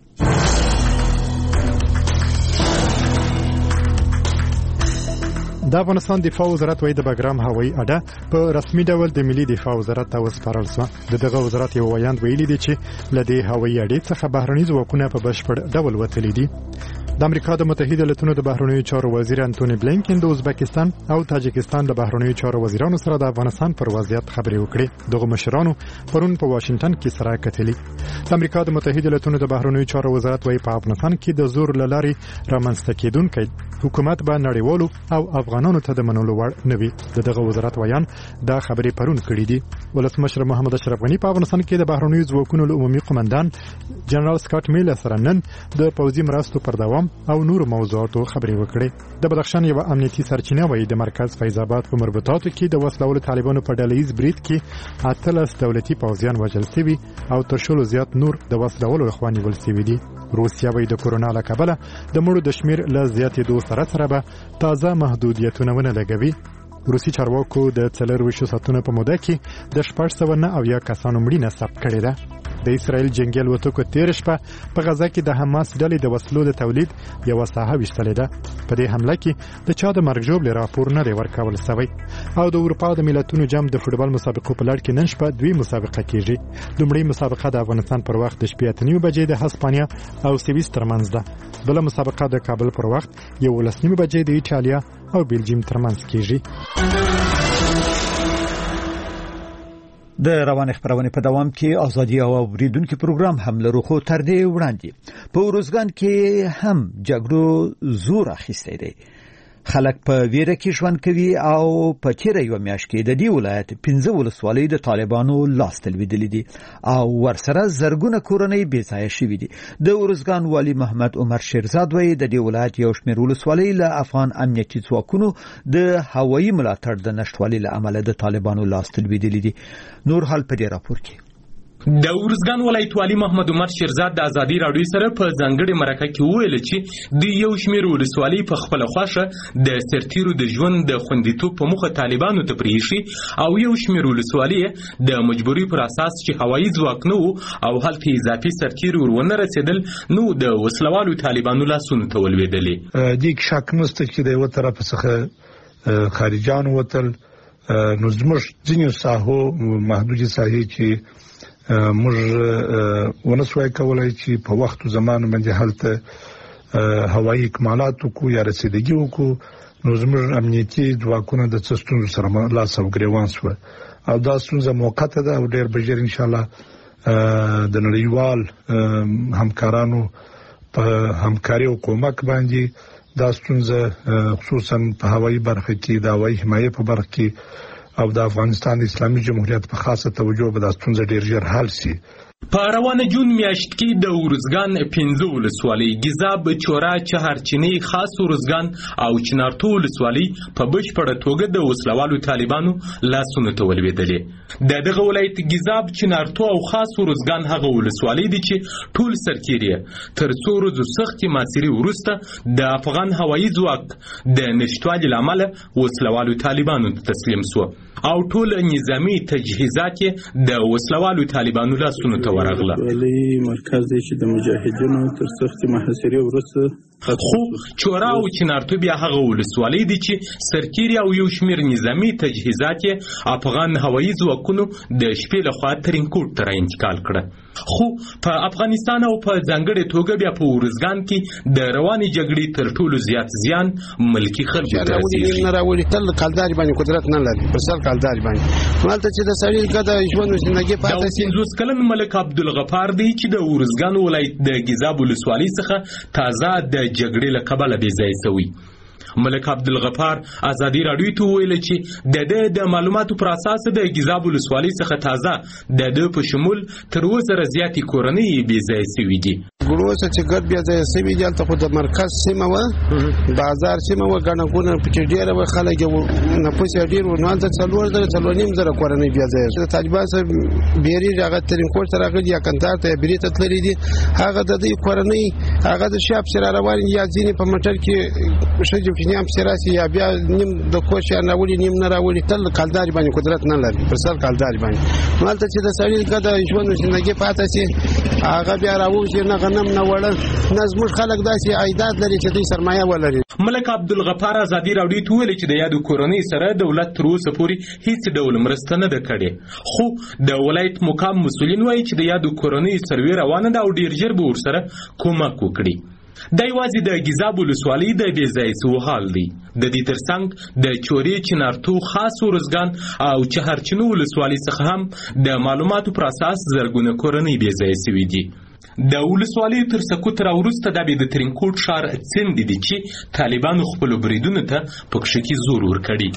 د افغانستان دفاع وزارت وایي د بګرام هوایي اډه په رسمي ډول د ملي دفاع وزارت ته وسپارل شوه. دغه وزارت یو ویاند ویلي دی چې له دې هوایي اډې څخه بهرني ځواکونه په بشپړ ډول وتلي دي. د امریکا د متحده ایالاتونو د بهرنیو چارو وزیر انټونی بلینکن د ازبکستان او تاجکستان د بهرنیو چارو وزیرانو سره د افغانستان پر وضعیت خبرې وکړې. دغه مشرانو پرون په واشنگټن کې سره کتلې. د امریکا د متحده ایالاتونو د بهرنیو چارو وزارت وایي په افغانستان کې د زور لارې رامنځته کېدونکی حکومت به نړیوالو او افغانانو ته د منلو وړ نه وي. دغه وزارت ویان دا خبرې پرون کړې دي. ولسمشر محمد اشرف غنی په افغانستان کې د بهرنیو ځواکونو له عمومي قومندان جنرال سکاټ میلر سره نن د پوځي مرستو پر دوام او نور موضوعاتو خبرې وکړې. د بدخشان یو امنیتي سرچینه وایي د مرکز فیض آباد په مربوطاتو کې د وسلوالو طالبانو په ډلهیز برید کې 18 دولتي پوځیان وژل شوي او تر شلو زیات نور د وسلوالو لخوا نیول شوي دي. روسیا وایي د کورونا له کبله د مړو د شمیر له زیاتېدو سره به تازه محدودیتونه ونه لګوي. روسي چارواکو د 24 ساعتونو په موده کې د 609 کسانو مړینه ثبت کړې ده. د اسرائیل جنگي الوتکو تیر شپه په غزا کې د حماس ډلې د وسلو د تولید یو ساحه وشتلې ده. په دې حمله کې د چا د مرګ ژوبل راپور نه دی ورکول شوی. او د اروپا د ملتونو جام د فوټبال مسابقو په لړ کې نن شپه دوی مسابقه کیږي. لومړی مسابقه د افغانستان پر وخت د شپې 8:30 بجې د هسپانیا او سویس ترمنځ ده. بل مسابقه د کابل پر وخت 11:30 بجې د ایټالیا او بلجیم ترمنځ کیږي. د روان خبرونه په دوام کې ازادي او اوریدونکو پروګرام هم لرو. خو تر دې وړاندې په ورزګان کې هم جګړو زور اخیستی دی. خلک په ویره کې ژوند کوي او په تیره یو میاشت کې د دې ولایت 15 ولسوالۍ د طالبانو لاس تلویدلې دي او ورسره زرګونه کورنۍ بې ځایه شوي دي. د ورزګان والي محمد عمر شیرزاد وایي د دې ولایت یو شمېر ولسوالۍ له افغان امنیتي ځواکونو د هوایي ملاتړ د نشټوالي له امله د طالبانو لاس تلویدلې دي. نور حال په دې راپور کې د ورزګان ولایت والي محمد عمر شیرزاد د ازادي راډیو سره په ځانګړي مرکه کې وویل چې د یو شمېر ولسوالۍ په خپل خوښه د سرتیرو د ژوند د خوندیتوب په موخه طالبانو ته پرېښي او یو شمېر ولسوالۍ د مجبوري پر اساس چې هوایي ځواک نه وو او هلته اضافي سرتیري ورونه رسېدل نو د وسلوالو طالبانو لاسونو ته ولوېدلې. دې شک نشته چې د یو طرف څخه خارجان وتل نو زموږ ځینې ساحو محدودې ساحې چې موږ ونسوای کولای چې په وخت او زمان باندې هلته هوایي اکمالات وکړو یا رسیدګي وکړو نو زموږ امنیتي ځواکونه د څه ستونزو سره لاس او ګریوان شول او دا ستونزه موقته ده او ډېر به ژر انشاءالله د نړیوال همکارانو په همکاري او کومک باندې دا ستونزه خصوصا په هوایي برخه کې د هوایي حمایې په برخه کې او د افغانستان اسلامي جمهوریت په خاصه توجه به د ستونزې ډیر ژر حل شي. په روانه جون میاشت کې د ورزګان 15 ولسوالۍ ګیزاب، چورا، چهارچینی، خاص ورزګان او چنارتو ولسوالۍ په بشپړه توګه د وسلوالو طالبانو لاسونو ته ولوېدلې. د دغه ولایت ګیزاب، چنارتو او خاص ورزګان هغه ولسوالۍ دي چې ټول سرتیري تر څو ورځو سختې محاصرې وروسته د افغان هوایي ځواک د نشتوالي له امله وسلوالو طالبانو ته تسلیم سو او ټول نظامي تجهیزات د وسلوالو طالبانو لاسونو ته ورغله. مرکز دی چې د مجاهدینو تر سختې محاصرې وروسته خو چورا او چنارتو بیا هغه ولسوالۍ دي چې سرتیري او یو شمېر نظامي تجهیزات افغان هوایي ځواکونو د شپې لخوا ترینکوټ ته انتقال کړه. خو په افغانستان او په ځانګړې توګه بیا په ورزګان کې د روانې جګړې تر ټولو زیات زیان ملکي خلکو ته رسېږي. نه راولي تل کلداري باندې قدرت نه لري، پر سر کلداري باندې مالته چې د سړي ګډه ژوند زندګي پاتې شي. 50 کلن ملک عبدالغفار دی چې د ورزګان ولایت د ګیزاب ولسوالۍ څخه تازه د جګړې له کبله بې ځایه شوی. ملک عبدالغفار ازادي راډیو ته ویل چې د معلوماتو پر اساس د ګیزاب ولسوالۍ څخه تازه د په شمول تر 2000 زیاتې کورنۍ بې ځایه شوي دي. ګروسه چې ګډ بیا ځای سوي دي هلته خو د مرکز سیمه وه، بازار سیمه وه، ګڼه ګوڼه پکې ډېره وه، خلک یې نفوس یې ډېر و. نو هلته 4.5 کورنۍ بیا ځای د طالبان سره بیریږي، هغه ترینکوټ ته راغلي یا کندهار ته یا بیرې ته تللي دي. هغه د دوی کورنۍ هغه د شا پسې را روان دي، یا ځینې په موټر کې ښځې پسې هم پسې راسي، یا بیا نیم د کوچ یا راولي نیم نه راولي. تل کلداري باندې قدرت نه لري، پر سر کلداري باندې. نو هلته چې د سړي ګډه ژوند زندګي پاته شي، هغه بیا راوځي نه غنم نه وړه نه زموږ خلک داسې عایدات لري چې دوی سرمایه ولري. ملک عبدالغفار ازادي راډیو ته ویلي چې د یادو کورنۍ سره دولت تر اوسه پورې هیڅ ډول مرسته نه ده کړې. خو د ولایت مقام مسؤلین وایي چې د یادو کورنۍ سروې روانه ده او ډیر ژر به ورسره کومک وکړي. دا یوازې د ګیزاب ولسوالۍ د بې ځایه سوو حال دی. د دې ترڅنګ د چورې، چنارتو، خاص ورزګان او چهارچینو ولسوالۍ څخه هم د معلوماتو پر اساس زرګونه کورنۍ بې ځایه سوي دي. د ولسوالیو تر سقوط راوروسته دا بیا د ترینکوټ ښار څنډې دي چې طالبانو خپلو بریدونو ته په کښه کې زور ورکړي.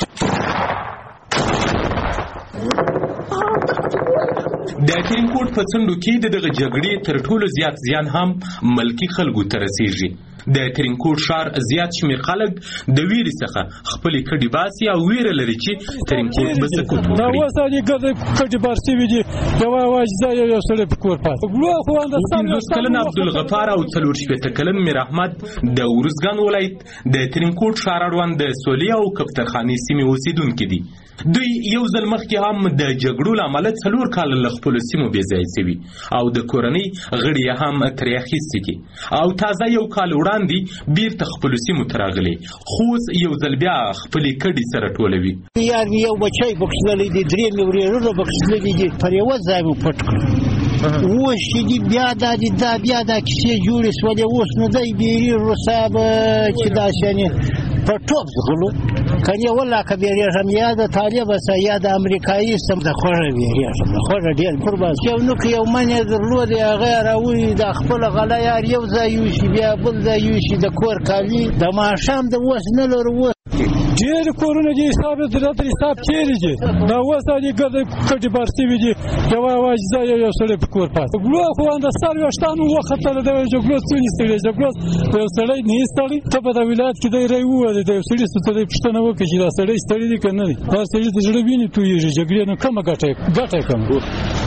د ترینکوټ په څنډو کې د دغه جګړې تر ټولو زیات زیان هم ملکي خلکو ته رسېږي. د ترینکوټ ښار زیات شمېر خلک د ویرې څخه خپلې کډې باسي او ویره لري چې ترینکوټ به سقوط وکړي. دا اوس علي ګډې کډې بار شوي دي، یوازې ځای یو سړی په کور پاتې. 50 کلن عبدالغفار او 40 کلن میر احمد د ورزګان ولایت د ترینکوټ ښار اړوند د سولې او کفترخانې سیمې اوسېدونکي دي. دوی یو ځل مخکې هم د جګړو له امله 4 کاله له خپلو سیمو بې ځایه شوي او د کورنۍ غړي یې هم ترې اخیستي دي او تازه یو کال وړاندې بیرته خپلو سیمو ته راغلي، خو اوس یو ځل بیا خپلې کډې سره ټولوي. یار مې یو بچی پکښې تللی دی، 3 مې ورېرونه پکښې تللي دي، پر یوه ځای مو پټ کړل. اوس چې دي بیا بیا دا کیسې جوړې شولې، اوس نو دی بیریږو صاحب چې داسې یعنې په ټوپ ځغلو کنې والله که بیریږم یا د طالب سه یا د امریکایي سم د خوږه بیریږم، د خوږه ډېر قربان یو نوک یو من یې درلودی، هغه یې راولي د خپله غله یار یو ځای یوسي بیا بل ځای یوسي، د کور کالي د ماښام د اوس نه لرو. ډېر کورونه دي حساب د حساب چیرې دي، دا اوس علي ګډې کډې بار شوي دي، یوازې ځای یو سړی په کور پاتې. جګړو خو د سر ویښتانو وختله، د جګړو څونې ستړي جګړو یو سړی نه ستړي. ته په د ولایت کې دی رای ووایي د یو سړي څه دی پوښتنه وکړي چې دا سړی ستړي دي که نه دي. دا سړي د زړه وینې تویېږي، جګړې نه کمه ګټه یې کمه.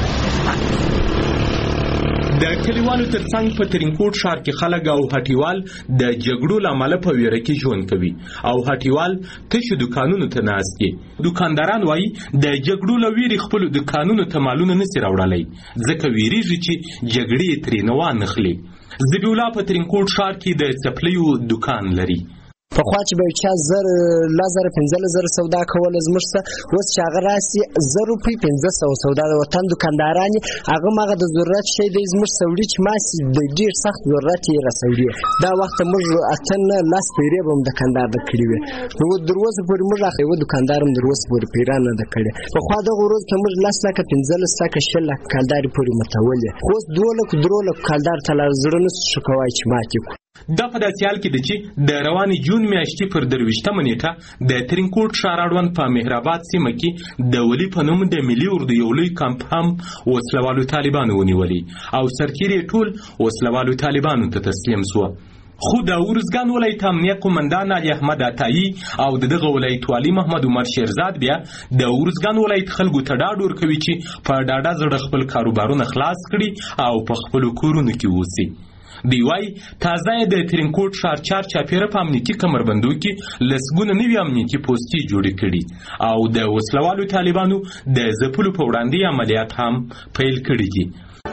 د کلیوالو ترڅنګ په ترینکوټ ښار کې خلک او هټیوال د جګړو له امله په ویره کې ژوند کوي او هټیوال تشو دکانونو ته ناست دي. دکانداران وایي د جګړو له ویرې خپلو دکانونو ته مالونه نسي راوړلی، ځکه ویریږي چې جګړې یې ترې نه وانخلي. ذبیح الله په ترینکوټ ښار کې د څپلیو دکان لري. پخوا چې به یو چا 10,000 سودا کوله زموږ څه، اوس چې هغه راسي 1,500 سودا د وطن دکانداران هغه مغه د ضرورت شی دی زموږ سوړي چې ماسي د ډیر سخت ضرورت یې رسوي. دا وخت موږ اتن لاس پیری به دکاندار د کړی وي، نو دروازه پورې موږ راخې و دکاندارم دروازه پورې پیران نه د کړی. پخوا د غروز ته موږ 10,000 15,000 شل کالدار پورې متولې، اوس 2,000 کالدار تل زړه نه شو کوي چې ماتي. دا په داسې حال کې ده چې د روانې جون میاشتې پر 23 نیټه د ترینکوټ ښار اړوند په مهرآباد سیمه کې د ولي په نوم د ملي اردو یو لوی کمپ هم وسلوالو طالبانو ونیولي او سرتېري ټول وسلوالو طالبانو ته تسلیم شو. خو د ارزګان ولایت امنیه قومندان علي احمد عطایی او دغه ولایت والی محمد عمر شیرزاد بیا د ارزګان ولایت خلکو ته ډاډ ورکوي چې په ډاډه زړه خپل کاروبارونه خلاص کړي او په خپلو کورونو کې اوسي. دی وايي تازه د ترینکوټ ښار چارچاپیره په امنیتي کمربندو کې لسګونه نوي امنیتي پوستې جوړې کړي او د وسلوالو طالبانو د ځپلو په وړاندې عملیات هم پیل کړي دي.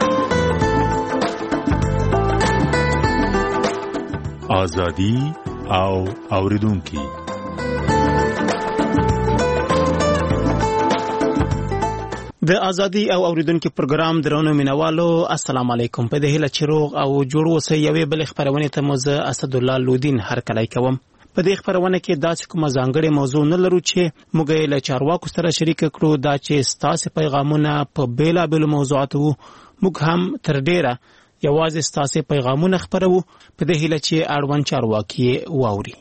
آزادي او اوریدونکي د ازادي او اوریدونکو پروګرام درونو مینوالو السلام علیکم. په دې هله چې روغ او جوړ اوسئ. یوې بلې خبرونه ته مو زه اسد الله لودین هرکلی کوم. په دې خبرونه کې داسې کومه ځانګړې موضوع نه لرو چې موږ یې له چارواکو سره شریک کړو. دا چې ستاسو پیغامونه په بیلابېلو موضوعاتو موږ هم تر ډیره یوازې ستاسو پیغامونه خبرو په دې هله چې اړوند چارواکي واوري.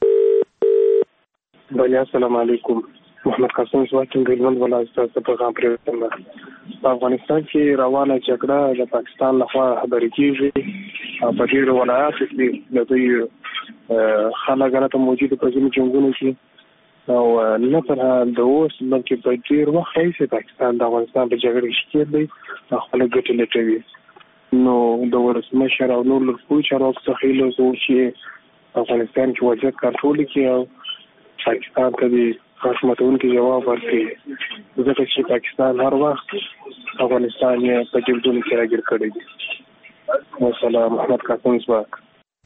السلام علیکم. محمد قاسم زواکین د هلمند ولایت څخه پیغام پرېوتم. په افغانستان کې روانه جګړه د پاکستان لخوا خبرې کیږي او په ډېرو ولایاتو کې د دوی خلک هلته موجود په ځینو جنګونو کې او نه تنها د اوس بلکې په ډېر وخت راهیسې پاکستان د افغانستان په جګړه کې ښکېل دی او خپله ګټې لټوي. نو د ولسمشر او نور لوړپوړو چارواکو څخه هیله کوو چې افغانستان کې وضعیت کنټرول کړي او پاکستان ته د خشمتونکي جواب ورکړي، ځکه چې پاکستان هر وخت افغانستان یې په جګړو کې راګیر کړی دی. والسلام. محمد قاسم زواک.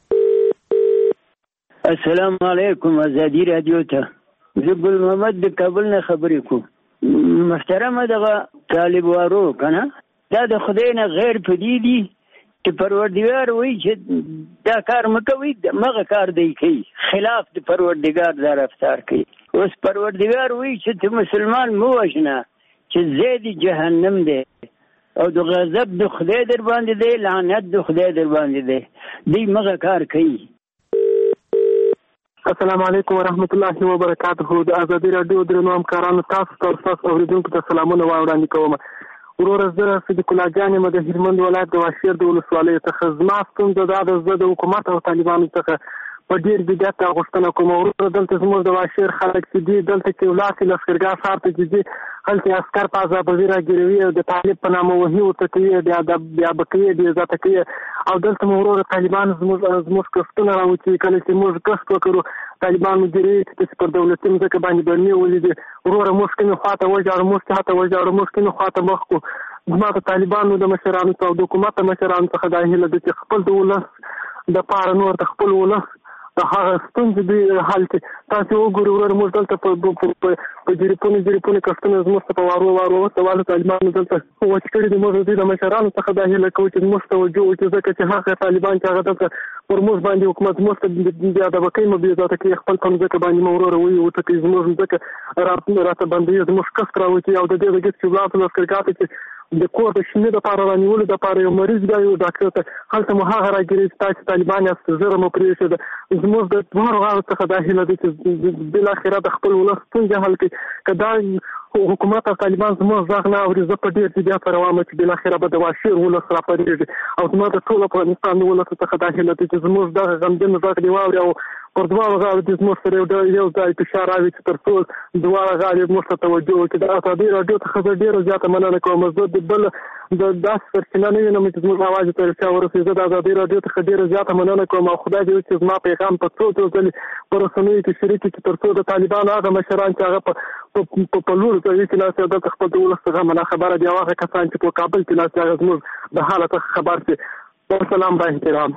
السلام علیکم. ازادي رادیو ته زه ګل محمد د کابل نه خبرې کوم. محترمه دغه طالبوارو کنه دا د خدای نه غیر پدې دي چې پروردګار وایي چې دا کار مکوئ، مغه کار دی کوي، خلاف د پروردګار دا رفتار کوي. اوس پروردګار وایي چې ته مسلمان مو وژنه چې زید جهنم دی او د غضب د خدای در باندې دی، لعنت د خدای در باندې دی، دی مغه کار کوي. السلام علیکم ورحمت الله وبرکاته. د ازادي رادیو درنو همکارانو تاسو اوریدونکو ته سلامونه وړاندې کوم. ورور زه صدیق الله جان یم د هلمند ولایت د واشیر د ولسوالۍ څخه. زما ستونزه دا ده زه د حکومت او طالبانو څخه په ډېر جدیت غوښتنه کوم. ورور دلته زموږ د واشیر خلک چې دي دلته کې ولاړ شي لښکرګاه ښار ته چې دي هلته عسکر په عذابوي راګیروي او د طالب په نامه وهي ورته کوي، بیا به کوي، بې عزته کوي. او دلته مو ورور طالبان زموږ کښتونه راوچي. کله چې موږ کښت وکړو طالبان مدیرې چې پر دولتي مځکه باندې بڼې ولیدې، وروره موږ کومې خوا ته وژاړو، موږ چا ته وژاړو، موږ کومې خوا ته مخ کړو. زما د طالبانو د مشرانو څخه او د حکومت د مشرانو څخه دا هیله ده چې خپل د ولس دپاره نور د خپل ولس هغه ستونزې دوی حل کړي. تاسې وګورئ ورور موږ دلته په جریپونو کښتونه زموږ ته په وارو وسوالو طالبانو دلته وچ کړي دي. موږ دوی د مشرانو څخه دا هیله کوو چې موږ توجه وکړي، ځکه چې هغه طالبان چې هغه دلته پر موږ باندې حکومت موږ ته بې ادبه کوي، بې عزته کوي، خپل په مځکه باندې مو وروره وایي وټکوي، زموږ مځکه راته بندوي، زموږ کښت راوچي. او د دې د ګټ چې ولاړ لښکرګاه ته چې د کور د شینې دپاره رانیولو دپاره یو مریض بیا یو ډاکټر ته هلته مو هغه راګیري چې تاسې طالبان یاست، ژر مو پرېښوده. زموږ د دواړو غاړو څخه دا هیله ده چې بالاخره د خپل ولس ستونزې حل کړي. که دا حکومت او طالبان زموږ غږ نه اوري، زه په ډېر جدیت سره وایم چې بالاخره به د واشیر ولس راپارېږي. او زما د ټول افغانستان د ولسو څخه دا هیله ده چې زموږ دغه غمجن غږ دې واوري او پر دواړو غاړو دې زموږ سره یو ځای فشار راوړي چې تر څو دواړه غاړې موږ ته توجه وکړي. د ازادي راډیو څخه زه ډېره زیاته مننه کوم. زه د بل د داسې سرچینه نه وینم چې زموږ اواز ته رسیا ورسوي. زه د ازادي راډیو څخه ډېره زیاته مننه کوم او خدای دې وکړي چې زما پیغام په څو ځلې په رسنیو کې شریک کړي تر څو د طالبانو هغه مشران چې هغه په لوړ ځای کې ناست دلته خپل د ولس څخه مننه خبره دي او هغه کسان چې په کابل کې ناست هغه زموږ د حالت څخه خبر شي. والسلام با احترام.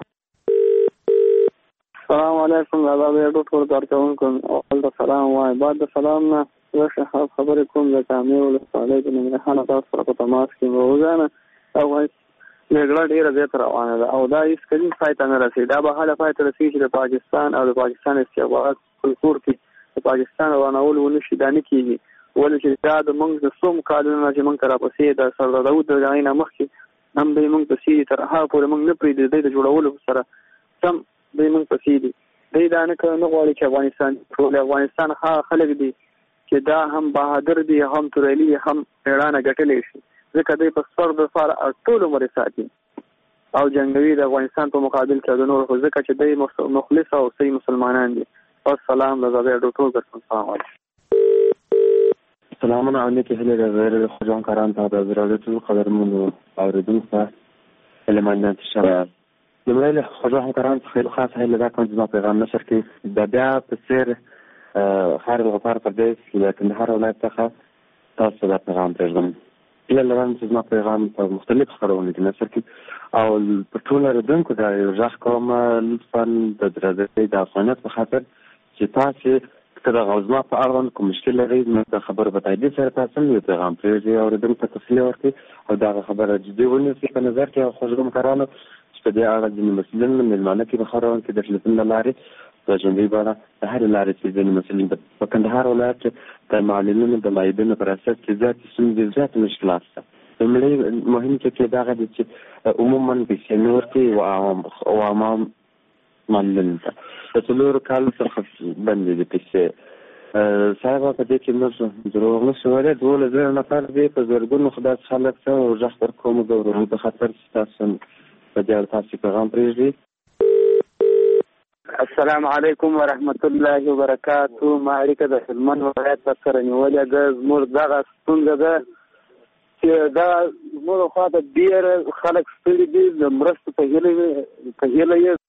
السلام علیکم. ازادي راډیو ټول کارکوونکو اول د سلام وایم. بعد د سلام نه زه ښه خبرې کوم د کامې ولسوالۍ د ننګرهار تاسو سره په تماس کې روزانه او جګړه ډېره زیاته روانه ده او دا هېڅ کله پای ته نه رسېږي. دا به هله پای ته رسېږي چې د پاکستان او د پاکستان استخبارات کلتور کې د پاکستان روانول ونه شي. دا نه کېږي ولې چې دا د موږ د څوم کالونو چې موږ ته راپسې د سردار داود د هغې نه مخکې هم دی موږ ته سي تر هغه پورې موږ نه پرېږدي د جوړولو سره سم دوی موږ پسې دي. دوی دا نه غواړي چې افغانستان ټول افغانستان هغه خلک دي چې دا هم بهادر دي، هم تورلي، هم میړانه ګټلی شي، ځکه دوی په سر د فار ټول عمر ساتي او جنگوي د افغانستان په مقابل کې د نور، ځکه چې دوی مخلص او صحیح مسلمانان دي. السلام لزاده ډاکټر ګرځم. السلام علیکم. سلامونه علیکم. هله د غیر خوجان کاران ته د زراعتي قدرمنو اوریدونکو المان شرع لمړی له خوجان کاران خیلی خاص هله دا کوم ځما پیغام نشر کې د بیا په سیر خارج الغفار پردیس له کندهار ولایت څخه تاسو دا پیغام پرېږدم. له لرم چې ځما پیغام په مختلف خبرونه کې نشر کې او په ټول اوریدونکو دا یو ځخ کوم لطفا د درځي د افغانیت په خاطر چې تاسو کله غوځما په اړوند کوم مشکل لري نو دا خبره به تایید سره تاسو یو پیغام پرېږدي او اوریدونکو ته تفصیل ورکړي او دا خبره جدي ونیسي په نظر کې خوشګم کارانو چې د اړه د مسلمانانو ملمانه کې بخارون کې د ټلیفون لارې د جنبي باندې د هر لارې چې د مسلمانانو په کندهار ولایت کې د معلوماتو د لایدنو پر اساس کې ذات مشکلات دي. زموږ مهم چې دا غوډه چې عموما په سنور کې او عوام معلومات د څلور کال څخه باندې د پیسې صاحب په دې کې نو ضرور نو سوالې ډول زه نه کار دی په زرګونو خدای خلک ته او ځخر کوم د ورو په خاطر تاسو په دې تاسو پیغام پرېږدي. السلام علیکم ورحمت الله وبرکاتہ. ما اړیکه د هلمند ولایت سره نیولې ده. زموږ دغه ستونزه ده چې دا زموږ خواته ډېر خلک ستړي دي، د مرستو په هیله